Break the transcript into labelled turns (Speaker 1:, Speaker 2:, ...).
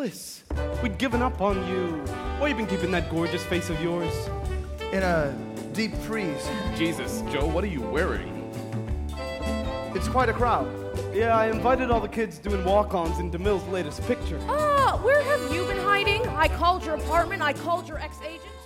Speaker 1: hopeless. We'd given up on you. Why you been keeping that gorgeous face of yours?
Speaker 2: In a deep freeze.
Speaker 1: Jesus, Joe, what are you wearing?
Speaker 2: It's quite a crowd.
Speaker 1: Yeah, I invited all the kids doing walk-ons in DeMille's latest picture.
Speaker 3: Where have you been hiding? I called your apartment, I called your ex-agent.